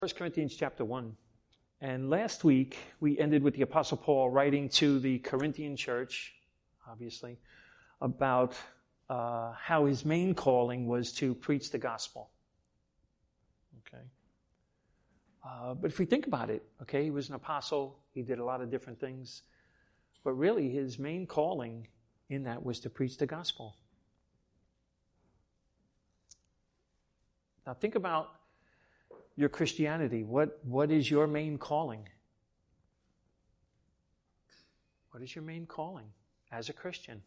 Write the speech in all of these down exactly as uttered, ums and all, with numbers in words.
First Corinthians chapter one. And last week, we ended with the Apostle Paul writing to the Corinthian church, obviously, about uh, how his main calling was to preach the gospel. Okay. Uh, but if we think about it, okay, he was an apostle. He did a lot of different things. But really, his main calling in that was to preach the gospel. Now think about your Christianity. What, what is your main calling? What is your main calling as a Christian?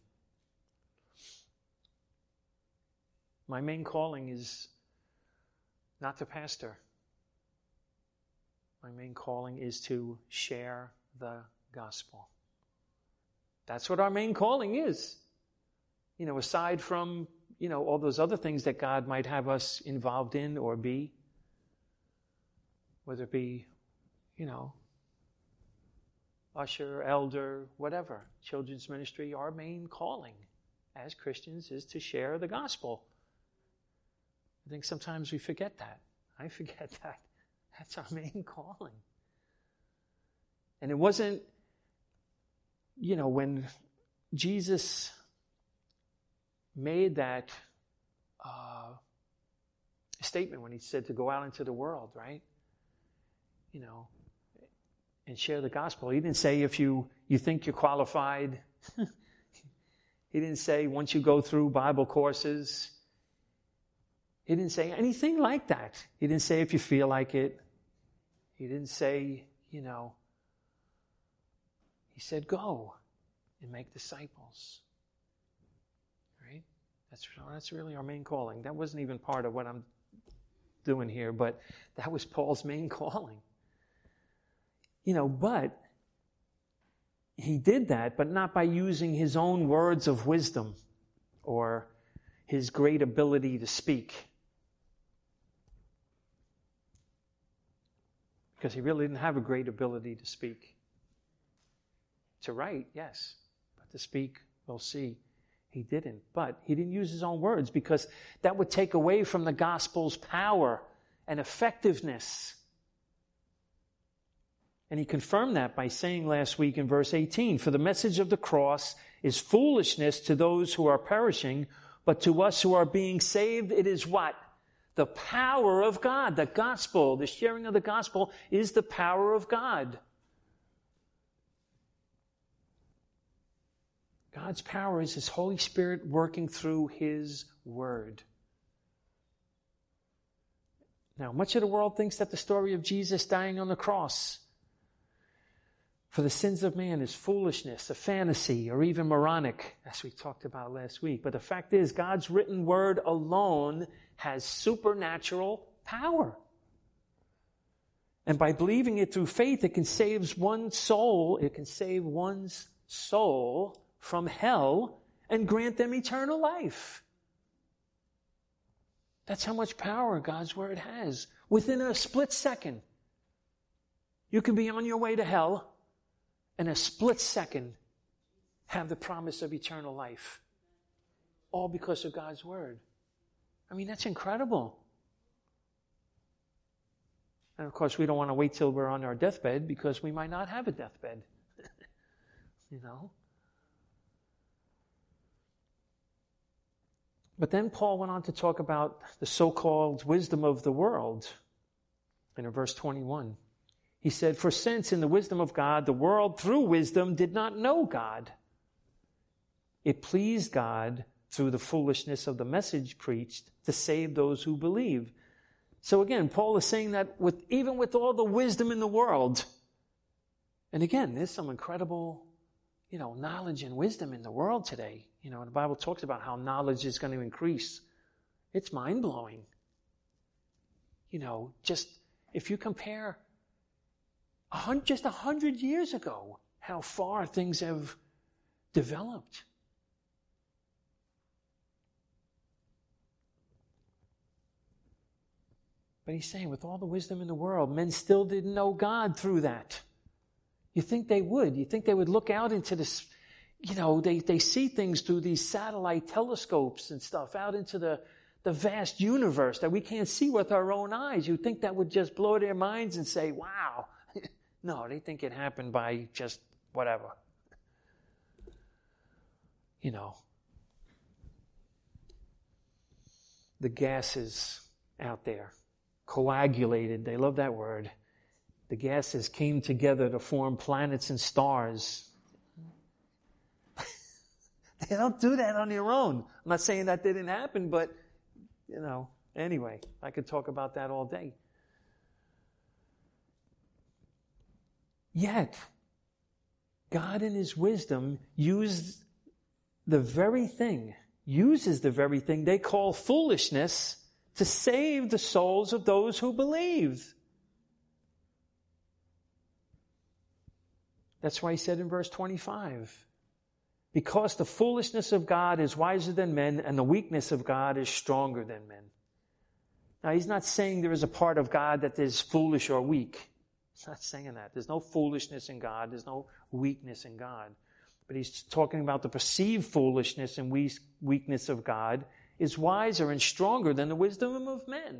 My main calling is not to pastor. My main calling is to share the gospel. That's what our main calling is. You know, aside from, you know, all those other things that God might have us involved in or be. Whether it be, you know, usher, elder, whatever, children's ministry, our main calling as Christians is to share the gospel. I think sometimes we forget that. I forget that. That's our main calling. And it wasn't, you know, when Jesus made that uh, statement, when he said to go out into the world, right? You know, and share the gospel. He didn't say if you, you think you're qualified. He didn't say once you go through Bible courses. He didn't say anything like that. He didn't say if you feel like it. He didn't say, you know, he said go and make disciples. Right? That's, that's really our main calling. That wasn't even part of what I'm doing here, but that was Paul's main calling. You know, but he did that, but not by using his own words of wisdom or his great ability to speak. Because he really didn't have a great ability to speak. To write, yes, but to speak, we'll see. He didn't. But he didn't use his own words because that would take away from the gospel's power and effectiveness. And he confirmed that by saying last week in verse eighteen, for the message of the cross is foolishness to those who are perishing, but to us who are being saved, it is what? The power of God. The gospel, the sharing of the gospel is the power of God. God's power is His Holy Spirit working through His Word. Now, much of the world thinks that the story of Jesus dying on the cross for the sins of man is foolishness, a fantasy, or even moronic, as we talked about last week. But the fact is, God's written word alone has supernatural power. And by believing it through faith, it can save one's soul, it can save one's soul from hell and grant them eternal life. That's how much power God's word has. Within a split second, you can be on your way to hell, in a split second, have the promise of eternal life. All because of God's word. I mean, that's incredible. And of course, we don't want to wait till we're on our deathbed because we might not have a deathbed. You know? But then Paul went on to talk about the so-called wisdom of the world. And in verse twenty-one, he said, for since in the wisdom of God, the world through wisdom did not know God, it pleased God through the foolishness of the message preached to save those who believe. So again, Paul is saying that with even with all the wisdom in the world, and again, there's some incredible, you know, knowledge and wisdom in the world today. You know, and the Bible talks about how knowledge is going to increase. It's mind-blowing. You know, just if you compare a hundred, just a hundred years ago, how far things have developed. But he's saying, with all the wisdom in the world, men still didn't know God through that. You think they would. You think they would look out into this, you know, they, they see things through these satellite telescopes and stuff out into the, the vast universe that we can't see with our own eyes. You'd think that would just blow their minds and say, wow. No, they think it happened by just whatever. You know, the gases out there, coagulated, they love that word. The gases came together to form planets and stars. They don't do that on their own. I'm not saying that didn't happen, but, you know, anyway, I could talk about that all day. Yet, God in His wisdom used the very thing, uses the very thing they call foolishness to save the souls of those who believe. That's why He said in verse twenty-five, because the foolishness of God is wiser than men, and the weakness of God is stronger than men. Now, He's not saying there is a part of God that is foolish or weak. He's not saying that. There's no foolishness in God. There's no weakness in God. But He's talking about the perceived foolishness and weakness of God is wiser and stronger than the wisdom of men.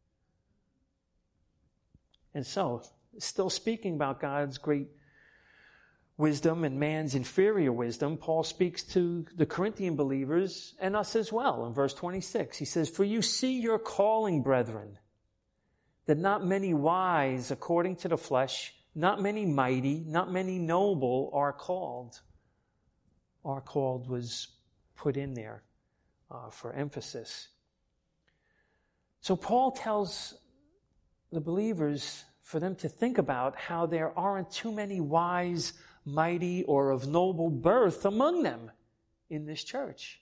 And so, still speaking about God's great wisdom and man's inferior wisdom, Paul speaks to the Corinthian believers and us as well. In verse twenty-six, he says, for you see your calling, brethren, that not many wise according to the flesh, not many mighty, not many noble are called. Are called was put in there uh, for emphasis. So Paul tells the believers for them to think about how there aren't too many wise, mighty, or of noble birth among them in this church.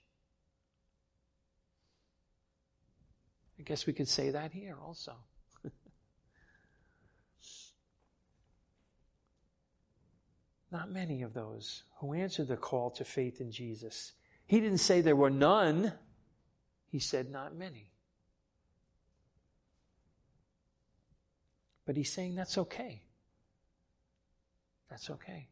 I guess we could say that here also. Not many of those who answered the call to faith in Jesus. He didn't say there were none. He said not many. But He's saying that's okay. That's okay.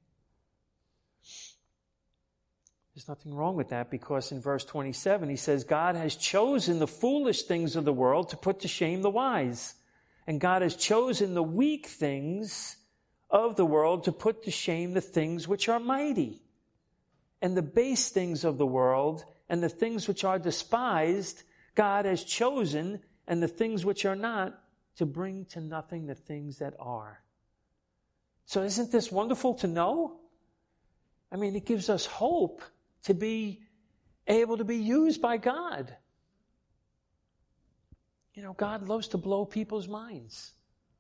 There's nothing wrong with that, because in verse twenty-seven He says, God has chosen the foolish things of the world to put to shame the wise. And God has chosen the weak things of the world to put to shame the things which are mighty. And the base things of the world and the things which are despised, God has chosen, and the things which are not, to bring to nothing the things that are. So isn't this wonderful to know? I mean, it gives us hope to be able to be used by God. You know, God loves to blow people's minds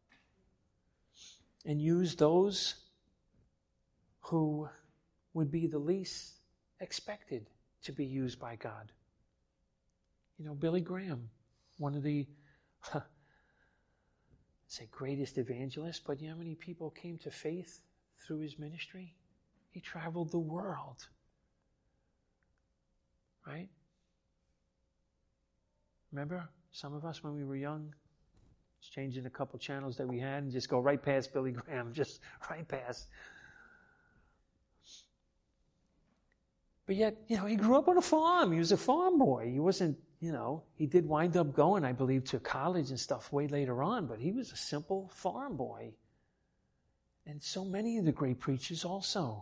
and use those who would be the least expected to be used by God. You know, Billy Graham, one of the, huh, say greatest evangelists, but you know how many people came to faith through his ministry? He traveled the world. Right? Remember, some of us when we were young, just changing a couple channels that we had and just go right past Billy Graham, just right past. But yet, you know, he grew up on a farm. He was a farm boy. He wasn't, you know, he did wind up going, I believe, to college and stuff way later on, but he was a simple farm boy. And so many of the great preachers also.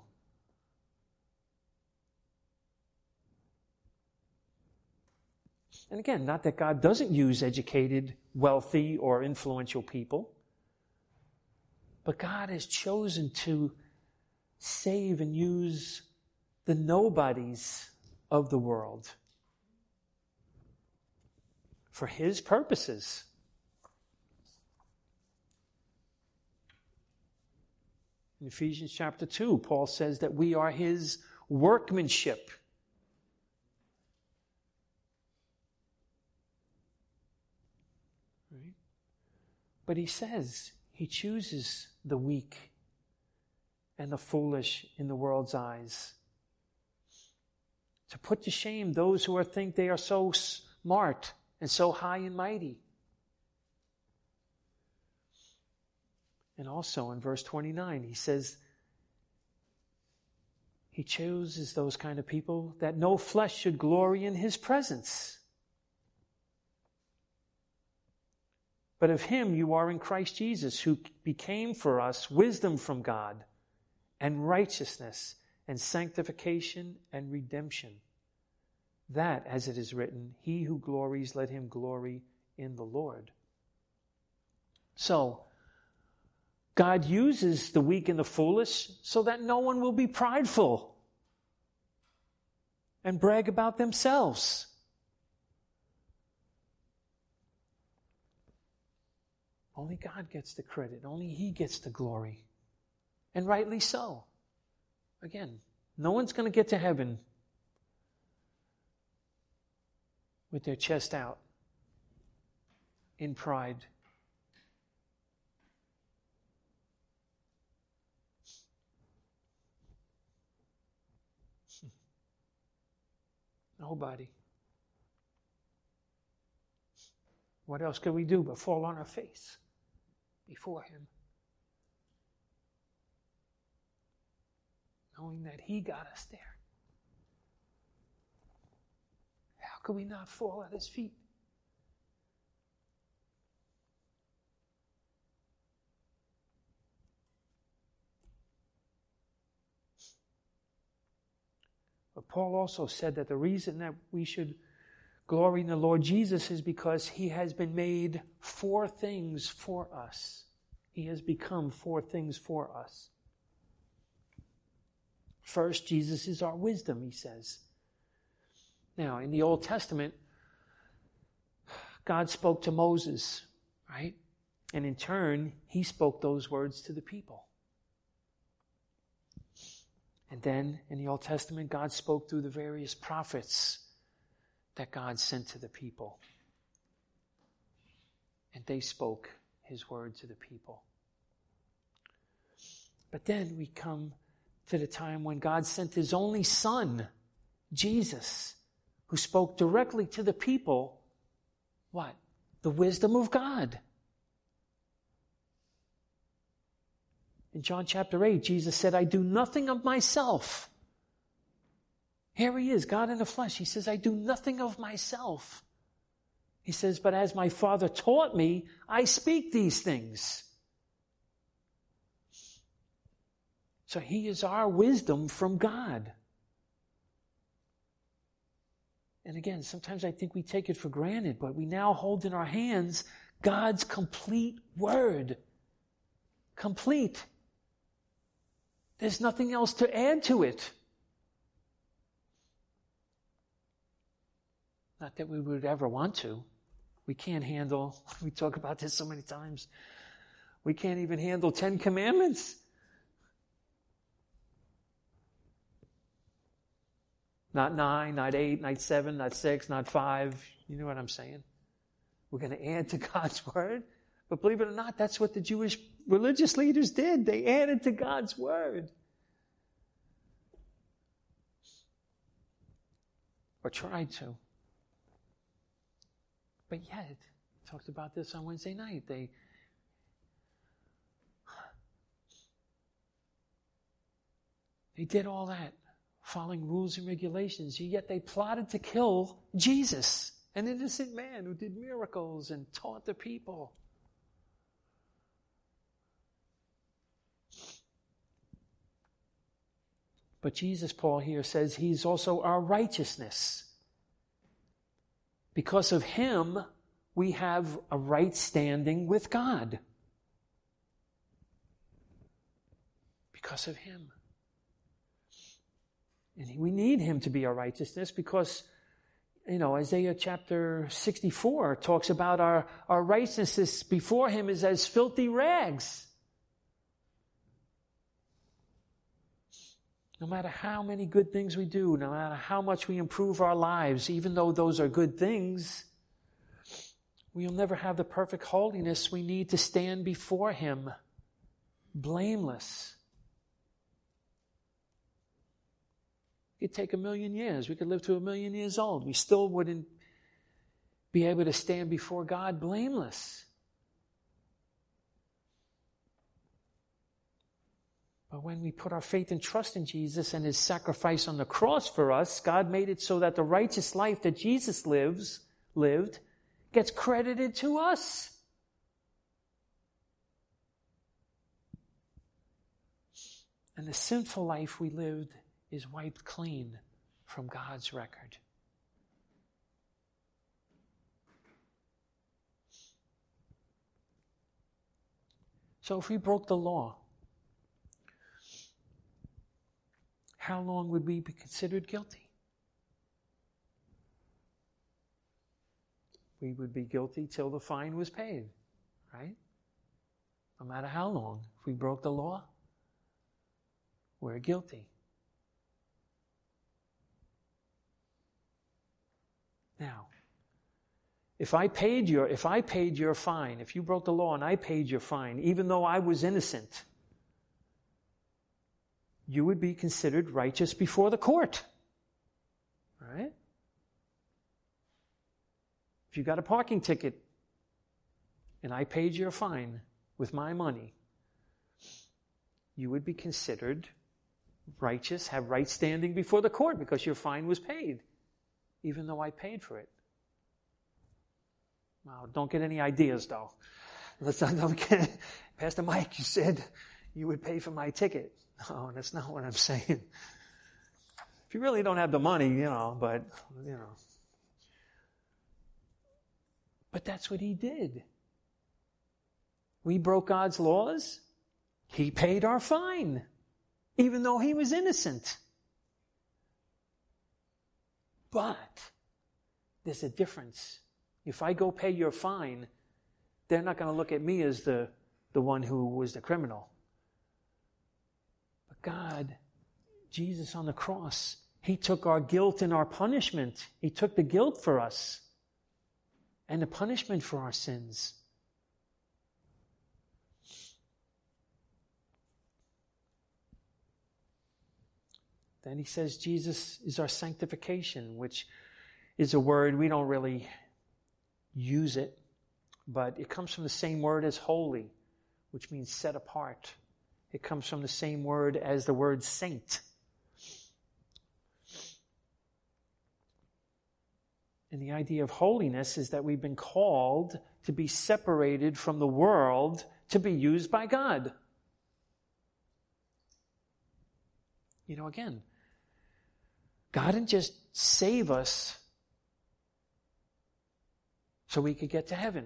And again, not that God doesn't use educated, wealthy, or influential people, but God has chosen to save and use the nobodies of the world for His purposes. In Ephesians chapter two, Paul says that we are His workmanship. Right? But he says He chooses the weak and the foolish in the world's eyes to put to shame those who are think they are so smart and so high and mighty. And also in verse twenty-nine, he says He chooses those kind of people that no flesh should glory in His presence. But of him you are in Christ Jesus, who became for us wisdom from God, and righteousness, and sanctification, and redemption. That, as it is written, he who glories, let him glory in the Lord. So, God uses the weak and the foolish so that no one will be prideful and brag about themselves. Only God gets the credit. Only he gets the glory. And rightly so. Again, no one's going to get to heaven with their chest out in pride. Nobody. What else can we do but fall on our face before him? Knowing that he got us there. How could we not fall at his feet? But Paul also said that the reason that we should glory in the Lord Jesus is because he has been made four things for us. He has become four things for us. First, Jesus is our wisdom, he says. Now, in the Old Testament, God spoke to Moses, right? And in turn, he spoke those words to the people. And then, in the Old Testament, God spoke through the various prophets that God sent to the people. And they spoke his word to the people. But then we come to the time when God sent his only Son, Jesus, who spoke directly to the people, what? The wisdom of God. In John chapter eight, Jesus said, I do nothing of myself. Here he is, God in the flesh. He says, I do nothing of myself. He says, but as my Father taught me, I speak these things. So he is our wisdom from God. And again, sometimes I think we take it for granted, but we now hold in our hands God's complete word. Complete. There's nothing else to add to it. Not that we would ever want to. We can't handle, we talk about this so many times, we can't even handle Ten Commandments. Not nine, not eight, not seven, not six, not five. You know what I'm saying? We're going to add to God's word. But believe it or not, that's what the Jewish religious leaders did. They added to God's word. Or tried to. But yet, I talked about this on Wednesday night. They They did all that, following rules and regulations, yet they plotted to kill Jesus, an innocent man who did miracles and taught the people. But Jesus, Paul here says, he's also our righteousness. Because of him, we have a right standing with God. Because of him. And we need him to be our righteousness because, you know, Isaiah chapter sixty-four talks about our, our righteousness before him is as filthy rags. No matter how many good things we do, no matter how much we improve our lives, even though those are good things, we'll never have the perfect holiness we need to stand before him, blameless. It could take a million years. We could live to a million years old. We still wouldn't be able to stand before God blameless. But when we put our faith and trust in Jesus and his sacrifice on the cross for us, God made it so that the righteous life that Jesus lives, lived gets credited to us. And the sinful life we lived is wiped clean from God's record. So if we broke the law, how long would we be considered guilty? We would be guilty till the fine was paid, right? No matter how long. If we broke the law, we're guilty. Now, if I paid your, if I paid your fine, if you broke the law and I paid your fine, even though I was innocent, you would be considered righteous before the court. Right? If you got a parking ticket and I paid your fine with my money, you would be considered righteous, have right standing before the court because your fine was paid, even though I paid for it. Now, don't get any ideas, though. Let's not, don't get, Pastor Mike, you said you would pay for my ticket. No, that's not what I'm saying. If you really don't have the money, you know, but, you know. But that's what he did. We broke God's laws. He paid our fine, even though he was innocent. But there's a difference. If I go pay your fine, they're not going to look at me as the, the one who was the criminal. But God, Jesus on the cross, he took our guilt and our punishment. He took the guilt for us and the punishment for our sins. Then he says Jesus is our sanctification, which is a word we don't really use it, but it comes from the same word as holy, which means set apart. It comes from the same word as the word saint. And the idea of holiness is that we've been called to be separated from the world to be used by God. You know, again, God didn't just save us so we could get to heaven.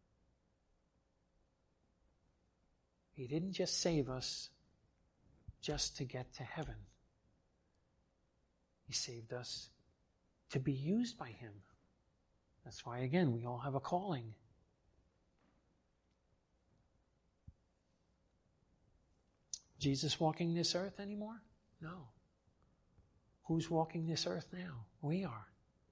He didn't just save us just to get to heaven. He saved us to be used by him. That's why, again, we all have a calling. Jesus walking this earth anymore? No. Who's walking this earth now? We are.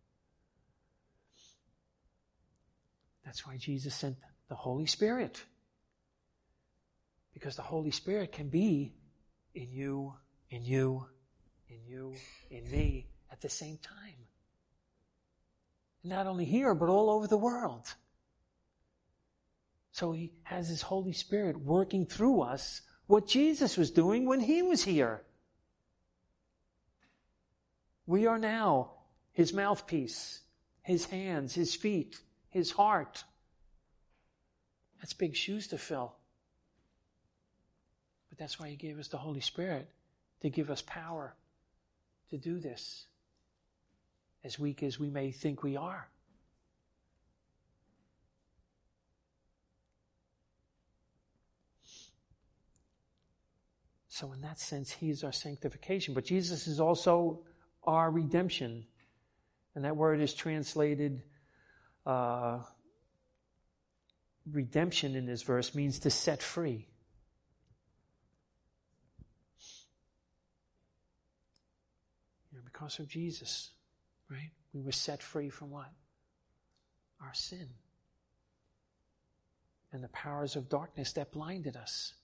That's why Jesus sent the Holy Spirit. Because the Holy Spirit can be in you, in you, in you, in me at the same time. Not only here, but all over the world. So he has his Holy Spirit working through us what Jesus was doing when he was here. We are now his mouthpiece, his hands, his feet, his heart. That's big shoes to fill. But that's why he gave us the Holy Spirit, to give us power to do this, as weak as we may think we are. So in that sense, he is our sanctification. But Jesus is also our redemption. And that word is translated, uh, redemption in this verse means to set free. You know, because of Jesus, right? We were set free from what? Our sin. And the powers of darkness that blinded us.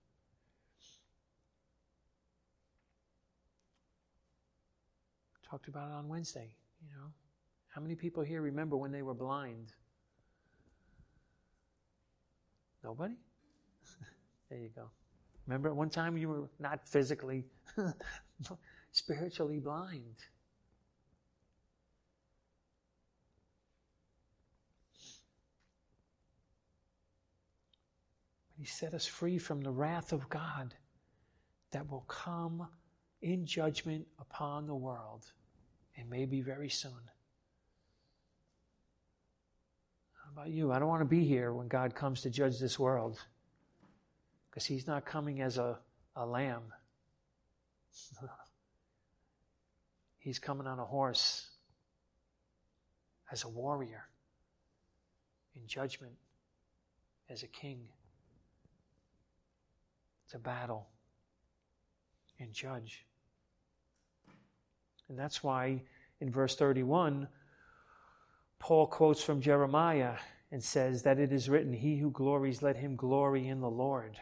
Talked about it on Wednesday, you know. How many people here remember when they were blind? Nobody? There you go. Remember at one time you were not physically, spiritually blind. But he set us free from the wrath of God that will come in judgment upon the world, and maybe very soon. How about you? I don't want to be here when God comes to judge this world, because he's not coming as a, a lamb. He's coming on a horse as a warrior in judgment, as a king to battle and judge. And that's why in verse thirty-one, Paul quotes from Jeremiah and says that it is written, "He who glories, let him glory in the Lord."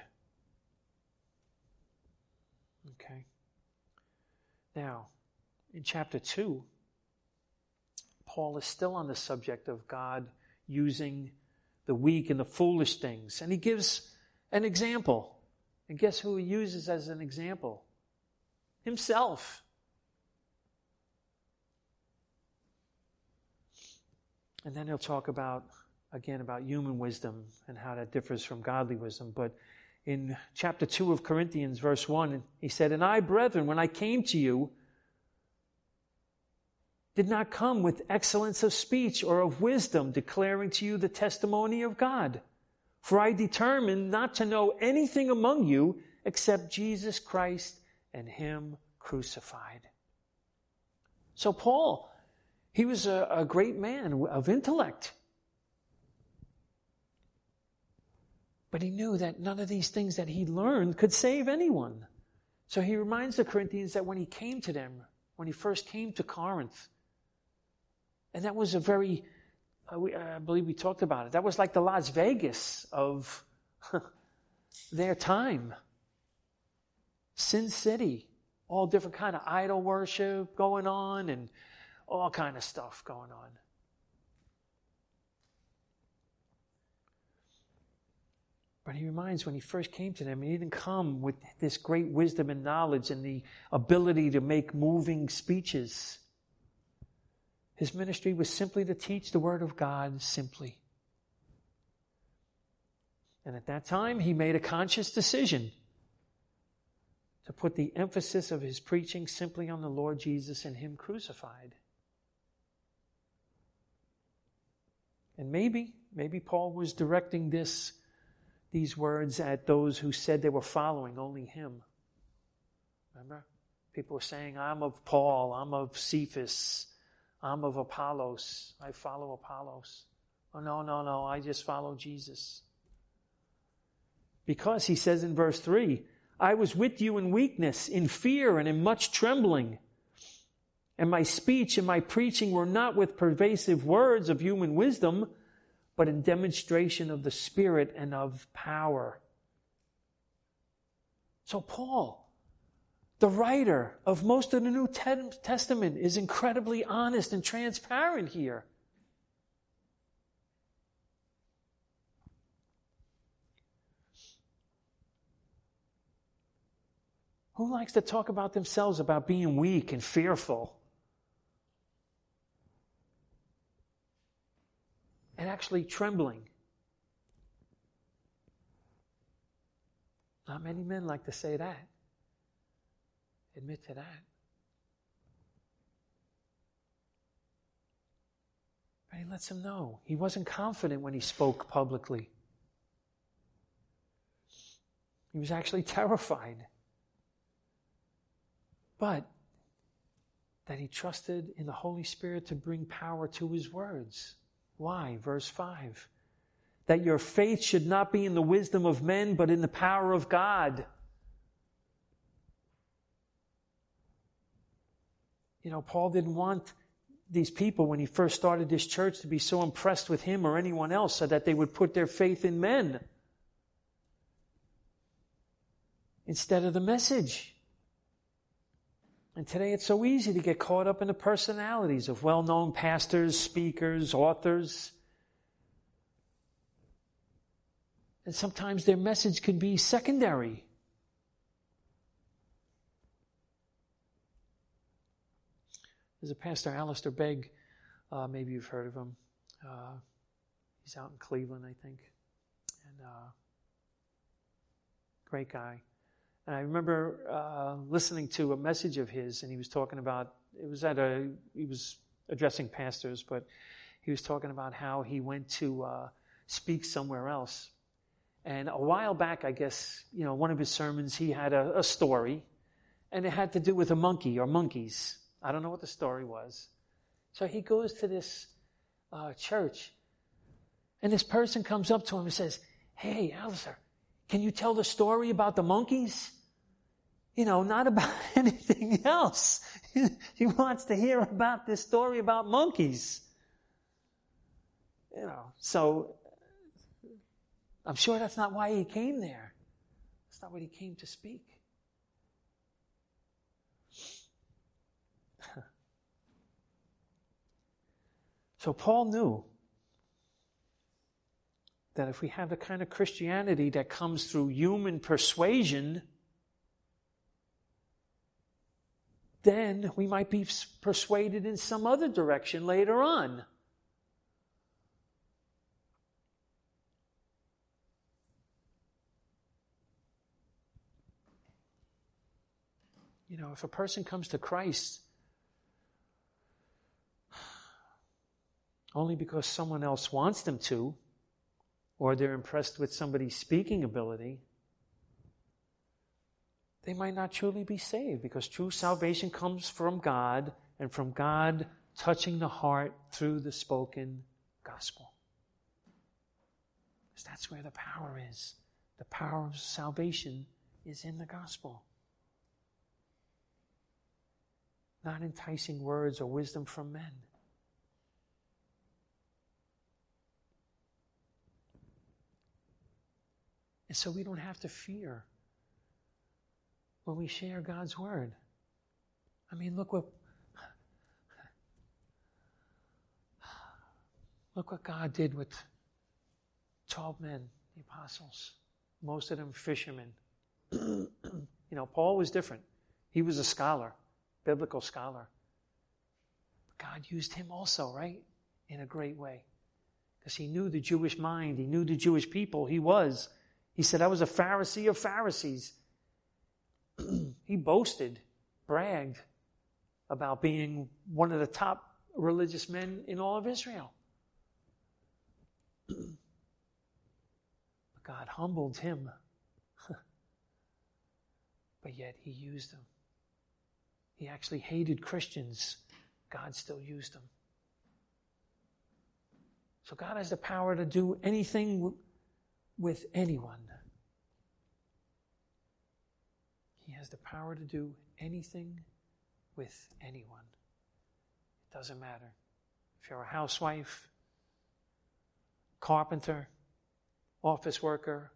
Okay. Now, in chapter two, Paul is still on the subject of God using the weak and the foolish things. And he gives an example. And guess who he uses as an example? Himself. And then he'll talk about, again, about human wisdom and how that differs from godly wisdom. But in chapter two of Corinthians, verse one, he said, "And I, brethren, when I came to you, did not come with excellence of speech or of wisdom, declaring to you the testimony of God. For I determined not to know anything among you except Jesus Christ and him crucified." So Paul, he was a, a great man of intellect. But he knew that none of these things that he learned could save anyone. So he reminds the Corinthians that when he came to them, when he first came to Corinth, and that was a very, uh, we, uh, I believe we talked about it, that was like the Las Vegas of their time. Sin City, all different kind of idol worship going on and all kind of stuff going on. But he reminds when he first came to them, he didn't come with this great wisdom and knowledge and the ability to make moving speeches. His ministry was simply to teach the Word of God simply. And at that time, he made a conscious decision to put the emphasis of his preaching simply on the Lord Jesus and him crucified. And maybe, maybe Paul was directing this, these words at those who said they were following only him. Remember? People were saying, "I'm of Paul, I'm of Cephas, I'm of Apollos. I follow Apollos." Oh, no, no, no, I just follow Jesus. Because he says in verse three, "I was with you in weakness, in fear, and in much trembling. And my speech and my preaching were not with pervasive words of human wisdom, but in demonstration of the Spirit and of power." So Paul, the writer of most of the New Testament, is incredibly honest and transparent here. Who likes to talk about themselves about being weak and fearful? And actually trembling. Not many men like to say that. Admit to that. But he lets him know. He wasn't confident when he spoke publicly. He was actually terrified. But that he trusted in the Holy Spirit to bring power to his words. Why? Verse five. "That your faith should not be in the wisdom of men, but in the power of God." You know, Paul didn't want these people, when he first started this church, to be so impressed with him or anyone else so that they would put their faith in men instead of the message. And today it's so easy to get caught up in the personalities of well-known pastors, speakers, authors. And sometimes their message can be secondary. There's a pastor, Alistair Begg. Uh, maybe you've heard of him. Uh, he's out in Cleveland, I think. And uh, great guy. And I remember uh, listening to a message of his, and he was talking about, it was at a, he was addressing pastors, but he was talking about how he went to uh, speak somewhere else. And a while back, I guess, you know, one of his sermons, he had a, a story, and it had to do with a monkey or monkeys. I don't know what the story was. So he goes to this uh, church, and this person comes up to him and says, "Hey, Alistair, can you tell the story about the monkeys?" You know, not about anything else. He wants to hear about this story about monkeys. You know, so I'm sure that's not why he came there. That's not what he came to speak. So Paul knew that if we have the kind of Christianity that comes through human persuasion, then we might be persuaded in some other direction later on. You know, if a person comes to Christ only because someone else wants them to, or they're impressed with somebody's speaking ability, they might not truly be saved, because true salvation comes from God, and from God touching the heart through the spoken gospel. Because that's where the power is. The power of salvation is in the gospel. Not enticing words or wisdom from men. And so we don't have to fear when we share God's word. I mean, look what look what God did with twelve men, the apostles. Most of them fishermen. You know, Paul was different. He was a scholar, biblical scholar. God used him also, right? In a great way. Because he knew the Jewish mind. He knew the Jewish people. He was. He said, "I was a Pharisee of Pharisees." He boasted, bragged about being one of the top religious men in all of Israel. But God humbled him. But yet he used him. He actually hated Christians. God still used him. So God has the power to do anything with anyone. He has the power to do anything with anyone. It doesn't matter. If you're a housewife, carpenter, office worker,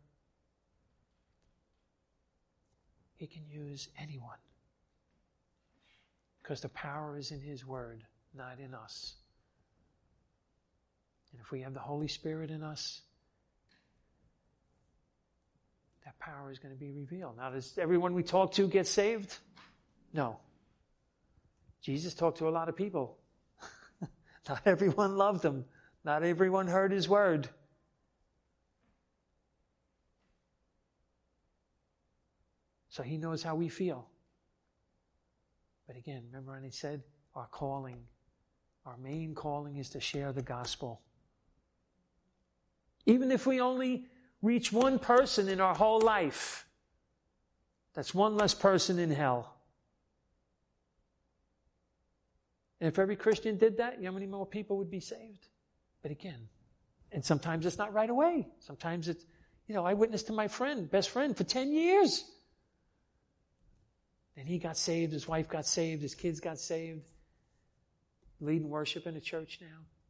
he can use anyone. Because the power is in his word, not in us. And if we have the Holy Spirit in us, that power is going to be revealed. Now, does everyone we talk to get saved? No. Jesus talked to a lot of people. Not everyone loved him. Not everyone heard his word. So he knows how we feel. But again, remember when he said our calling, our main calling is to share the gospel. Even if we only reach one person in our whole life, that's one less person in hell. And if every Christian did that, you know how many more people would be saved? But again, and sometimes it's not right away. Sometimes it's, you know, I witnessed to my friend, best friend, for ten years. And he got saved, his wife got saved, his kids got saved. Leading worship in a church now.